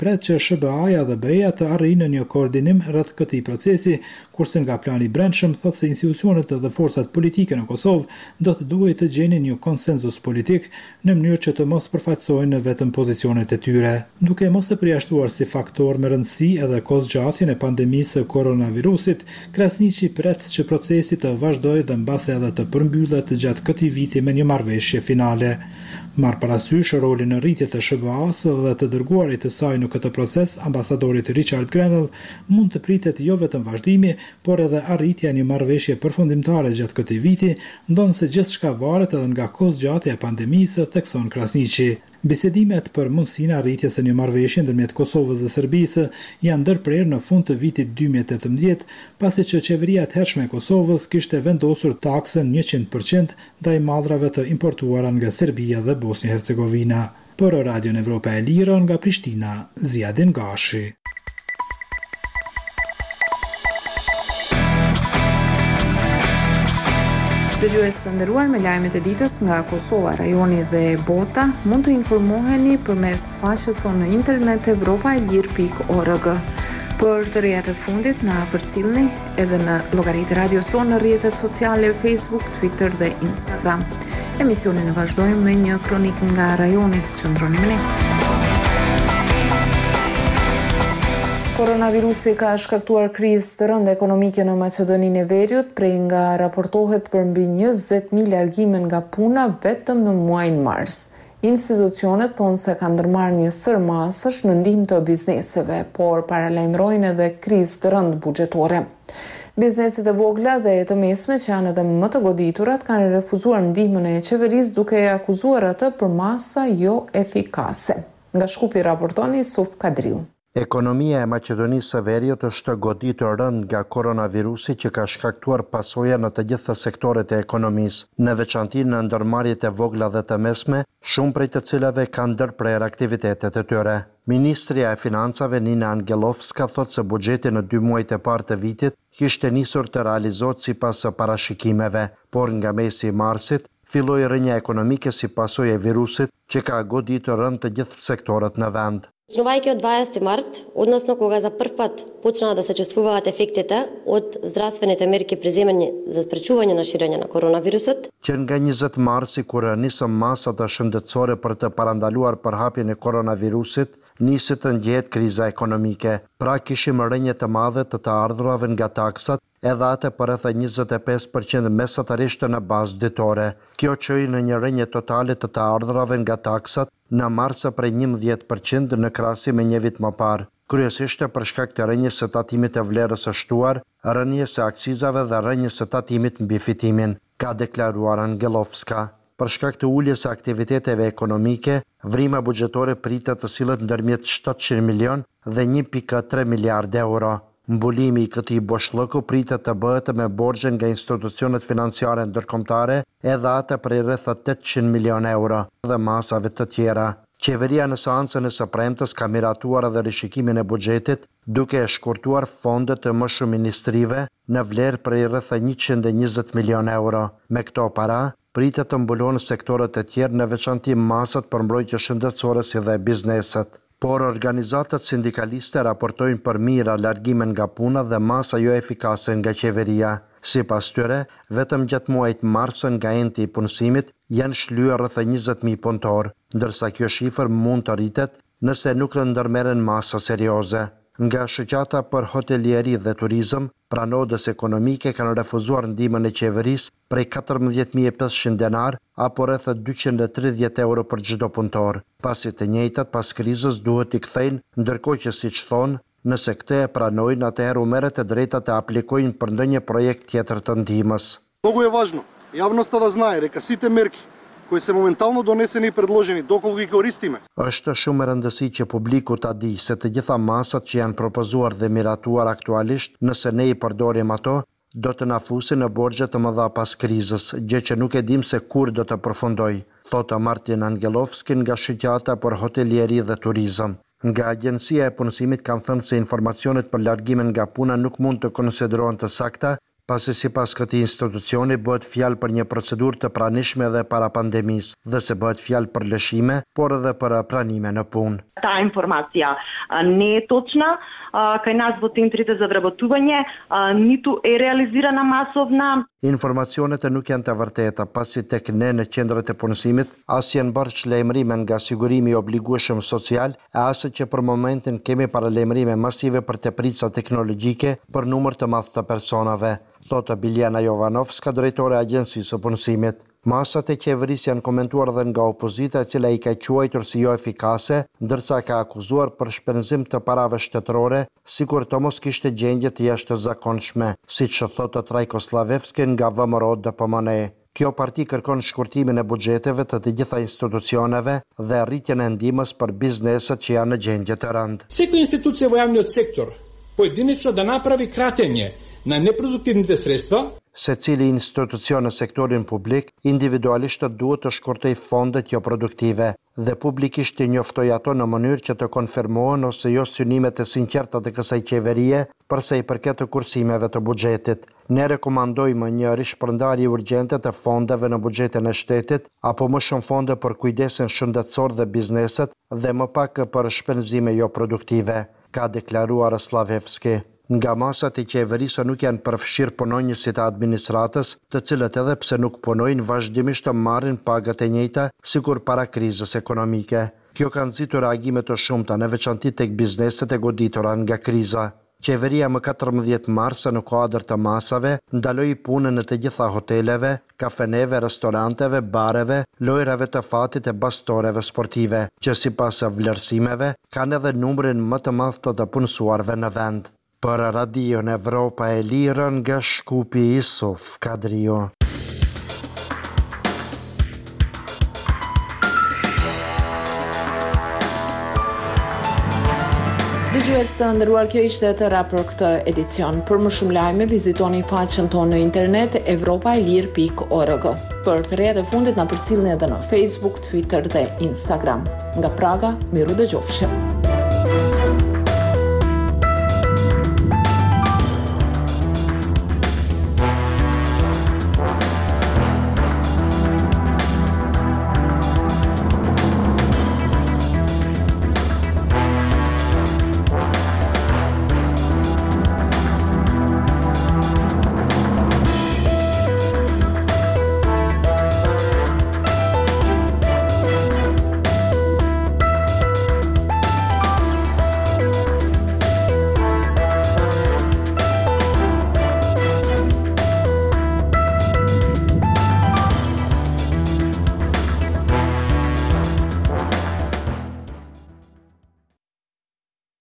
Pret që SBA-ja dhe BE-ja të arrijnë një koordinim rreth këtij procesi, kurse nga plani i brendshëm thotë se institucionet dhe forcat politike në Kosovë do të duhet të gjenin një konsenzus politik në mënyrë që të mos përfaqësojnë vetëm pozicionet e tyre. Duke mos e përjashtuar si faktor me rëndësi edhe kozgjatjen e pandemisë së koronavirusit, Krasniqi pret që procesi të vazhdojë dhe mbase edhe të përmbyllet gjatë këtij viti me një marrëveshje finale. Marr parasysh rolin në rritje të SBA-s dhe të dërguarit të saj në këtë proces, ambasadorit Richard Grenell, mund të pritet jo vetëm vazhdimi, por edhe arritja e një marrëveshje përfundimtare gjatë këtij viti, ndonse gjithçka varet edhe nga kozgjatja e pandemisë, thekson Krasniqi. Bisedimet për mundësinë arritjes së një marrëveshje ndërmjet Kosovës dhe Serbisë janë ndërprerë në fund të vitit 2018, pasi që qeveria e hershme e Kosovës kishte vendosur taksën 100% ndaj mallrave të importuara nga Serbia dhe Bosnjë-Hercegovina. Për Radion Evropa e Lirë nga Prishtina, Ziadin Gashi. Dëgjues të nderuar, me lajmet e ditës nga Kosova, rajoni dhe bota, mund të informoheni përmes faqes sonë në internet evropaelir.org. Për të rrjetet e fundit na përcjellni edhe në llogaritë Radio Son në rrjetet sociale Facebook, Twitter dhe Instagram. Emisionin e vazhdojmë me një kronikë nga rajoni. Qëndroni me ne. Koronavirusi ka shkaktuar krizë të rëndë ekonomike në Maqedoninë e Veriut, prej nga raportohet për mbi 20.000 largime nga puna vetëm në muajin mars. Institucionet thonë se kanë ndërmarrë një sër masësh në ndihmë të bizneseve, por paralajmërojnë edhe krizë të rëndë buxhetore. Bizneset e vogla dhe të mesme, që janë edhe më të goditurat, kanë refuzuar ndihmën e qeverisë duke e akuzuar atë për masa jo efikase. Nga Shkupi raporton Yusuf Kadriu. Ekonomia e Maqedonisë së Veriut është goditur rënd nga koronavirusi që ka shkaktuar pasoja në të gjitha sektoret e ekonomisë, në veçanti në ndërmarrjet e vogla dhe të mesme, shumë prej të cilave kanë ndërprerë aktivitetet e tyre. Ministria e Financave Nina Angelovska thotë se buxheti në 2 muajt e parë të vitit kishte nisur të realizohet sipas parashikimeve, por nga mesi i marsit filloi rrënja ekonomike si pasojë e virusit që ka goditur rënd të gjithë sektorët në vend. Трувайки от 20 март, односно кога за прв пат почнаа да се чувствуваат ефектите од здравствените мерки преземени за спречување на ширење на коронавирусот. Që nga 20 marsi, kur nisën masat shëndetësore për të parandaluar përhapjen e koronavirusit, nisi të ndjehet kriza ekonomike. Pra kishim rënje të madhe të ardhurave nga taksat, edhe atë për rreth 25% mesatarisht në bazë ditore. Kjo çoi në një rënje totale të ardhurave nga taksat në mars prej 11% në krahasim me një vit më parë. Kryesisht për shkak të rënjes së tatimit të vlerës së shtuar, rënjes së akcizave dhe rënjes së tatimit mbi fitimin, ka deklaruar Angelovska. Për shkak të uljes së aktiviteteve ekonomike, vrima buxhetore pritet të sillet ndërmjet 700 milion dhe 1.3 miliard euro. Mbulimi i këtij boshllëku pritet të bëhet me borxhe nga institucionet financiare ndërkombëtare, edhe ata për rreth 800 milion euro dhe masave të tjera. Qeveria në seancën e së premtes ka miratuar edhe rishikimin e buxhetit, duke e shkurtuar fondet të më shumë ministrive në vlerë për rreth 120 milion euro. Me këto para, pritet të mbulon sektorët e tjerë, në veçanti masat për mbrojtje shëndetësore si dhe bizneset. Por organizatat sindikaliste raportojnë për mira largimen nga puna dhe masa jo efikase nga qeveria. Sipas tyre, vetëm gjatë muajit mars nga enti i punësimit janë shlyer rreth 20.000 punëtor, ndërsa kjo shifër mund të rritet nëse nuk ndërmerren masa serioze. Nga shoqata për hotelieri dhe turizëm, pranodës ekonomike kanë refuzuar ndihmën e qeverisë prej 14.500 denar apo rreth 230 euro për çdo punëtor. Pasi të njëjtat pas krizës duhet i kthejnë, ndërkohë që siç thonë, nëse këte e pranojnë, atëherë u merret e drejta të aplikojnë për ndonjë projekt tjetër të ndihmës. Много е важно javноста да знае дека сите мерки koji se momentalno doneseni i predloženi, dokoliko i koristime. Është shumë e rëndësishme që publiku ta di se të gjitha masat që janë propozuar dhe miratuar aktualisht, nëse ne i përdorim ato, do të na fusin në borxhe të mëdha pas krizës, gjë që nuk e dim se kur do të përfundojë, thotë Martin Angelovski nga shoqata për hotelieri dhe turizëm. Nga Agjencia e Punësimit kanë thënë se informacionet për largimin nga puna nuk mund të konsiderohen të sakta, pasi sipas këtij institucioni bëhet fjalë për një procedurë të pranishme edhe para pandemisë dhe se bëhet fjalë për lëshime, por edhe për pranime në punë. Ta informacija не е точна, кај нас во центрите за вработување ниту е реализирана масовна. Informacionet nuk janë të vërteta, pasi tek ne në qendrat e punësimit as janë bërë çlajmërime nga sigurimi i obligueshëm social, as që për momentin kemi paralajmërime masive për teprica teknologjike për numër të madh të personave, thotë Biljana Jovanovska, drejtore e Agjencisë së Punësimit. Masat e qeverisë janë komentuar edhe nga opozita, e cila i ka quajtur si jo efikase, ndërsa ka akuzuar për shpenzim të parave shtetërore, sikur të mos kishte gjendje të jashtëzakonshme, siç thotë Trajko Slavevski nga VMRO DPMNE. Kjo parti kërkon shkurtimin e buxheteve të gjitha institucioneve dhe rritjen e ndihmës për bizneset që janë në gjendje të rëndë. Всяка институция во јавниот сектор поединечно да направи кратење на непродуктивните средства. Secili institucion në sektorin publik individualisht duhet të shkurtoj fondet jo produktive dhe publikisht të njoftoj ato në mënyrë që të konfirmohen ose jo synimet e sinqerta të kësaj qeverie përsa i përket të kursimeve të buxhetit. Ne rekomandojmë një rishpërndarje urgjente të fondeve në buxhetin e shtetit apo më shumë fonde për kujdesin shëndetësor dhe bizneset dhe më pak për shpenzime jo produktive, ka deklaruar Slavevski. Nga masat e qeverisë nuk janë përfshirë punonjësit e administratës, të cilët edhe pse nuk punojnë vazhdimisht të marrin pagat e njëjta sikur para krizës ekonomike. Kjo ka nxitur reagime të shumta në veçanti tek bizneset e goditura nga kriza. Qeveria më 14 mars në kuadër të masave ndaloi punën në të gjitha hoteleve, kafeneve, restoranteve, bareve, lojrave të fatit e bastoreve sportive, që sipas vlerësimeve kanë edhe numrin më të madh të punësuarve në vend. Për Radion Evropa e Lirë nga Shkupi Isuf Kadrio. Dëgjues të nderuar, kjo ishte e tëra për këtë edicion. Për më shumë lajme, vizitoni faqen tonë në internet evropaelir.org. Për të reja të fundit na përcjellni edhe në Facebook, Twitter dhe Instagram. Nga Praga, miru dëgjofshim.